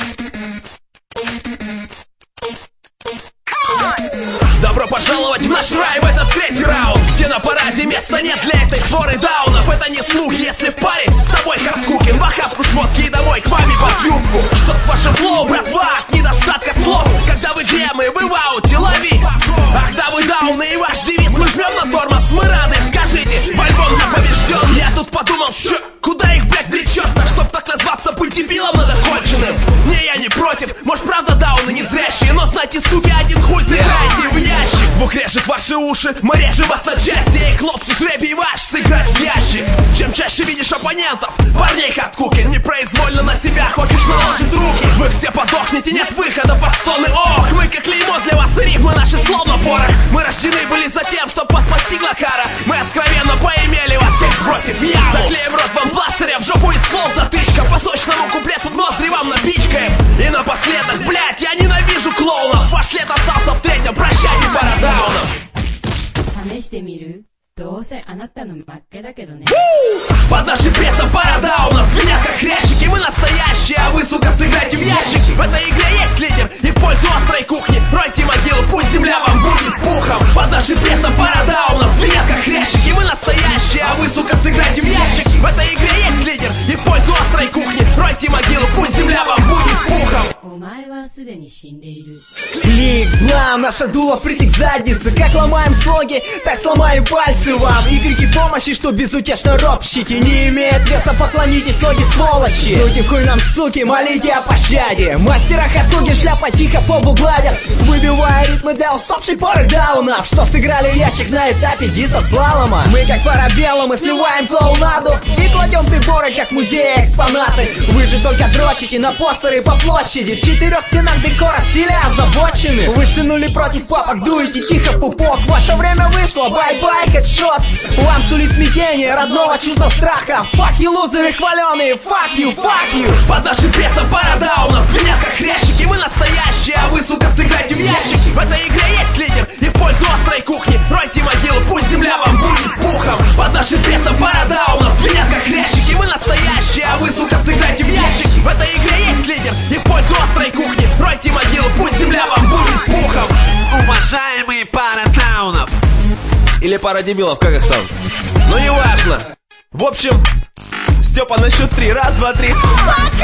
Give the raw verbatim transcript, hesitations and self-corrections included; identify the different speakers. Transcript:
Speaker 1: Добро пожаловать в наш рай, в этот третий раунд, где на параде места нет для этой флоры даунов. Это не слух, если в паре с тобой хардкукин, в охапку шмотки и домой к маме под юбку. Что с вашим флоу, братва, от недостатка слов? Когда вы где, мы, вы в ауте, лови. Ах да, вы дауны и ваш девиз, мы жмем на тормоз, мы рады, скажите, в альбом я побежден. Я тут подумал, чё, куда их, блядь, влечет? На чтоб так назваться, быть дебилом надо конченым. Не, я не против, может правда дауны не зрящие, но знайте, суки, один хуй сыграйте в ящик. Звук режет ваши уши, мы режем вас на части. Эй, хлопцы, жребий ваш, сыграть в ящик. Чем чаще видишь оппонентов, парней хардкукин, непроизвольно на себя хочешь наложить руки. Вы все подохнете, нет выхода под стоны. Ох, мы как клеймо для вас, и рифмы наши словно порох. Мы рождены были за тем, чтоб вас постигла кара. Мы откровенно поимели вас всех сбросив в яму. Заклеим рот вам пластыря, в жопу из слов затычка. По сочному куплету в ноздри вам напичкаем. И напоследок, блять, я ненавижу клоунов. Ваш лет остался в третьем, прощайте, пара даунов. Под нашим прессом пара даунов звенят как хрящики. Мы настоящие, а вы, сука, сыграйте в ящик. В этой игре есть лидер и в пользу острой кухни. Ройте могилу, пусть земля вам будет пухом. Под нашим прессом пара даунов звенят как хрящики. Мы настоящие, а вы, сука, сыграйте в ящик. В этой игре есть лидер и в пользу острой кухни. Ройте могилу, пусть земля вам будет пухом.
Speaker 2: Клик, блам, наша дула притик к заднице. Как ломаем слоги, так сломаем пальцы вам. И крики помощи, что безутешно ропщите. Не имеет веса, поклонитесь, ноги сволочи. Дуйте в хуй нам, суки, молите о пощаде. Мастера хатуги шляпа тихо побу гладят, выбивая ритмы для усопшей пары даунов, что сыграли ящик на этапе диса слалома. Мы как парабеллум, мы сливаем клоунаду и кладем приборы, как в музее экспонаты. Вы же только дрочите на постеры по площади. В четырех стенах декора стиля озабочены. Вы сынули против папок, дуете тихо пупок. Ваше время вышло, бай-бай, хедшот. Вам сулит смятение родного чувства страха. Fuck you, лузеры хваленые, fuck you, fuck you.
Speaker 1: Под нашим прессом пара даунов звенят как хрящики. Мы настоящие, а вы, сука, сыграйте в ящик. В этой игре есть лидер и в пользу острой кухни. Ройте могилу, пусть земля вам будет пухом. Под нашим прессом пара даунов звенят как хрящики. Мы настоящие, а вы, сука, сыграйте в ящик. В этой игре есть лидер и в пользу острой кухни. Ройте могилу, пусть земля вам будет пухом.
Speaker 3: Уважаемые пара даунов.
Speaker 1: Или пара дебилов, как их там? Ну, неважно. В общем, Степа на счет три. Раз, два, три.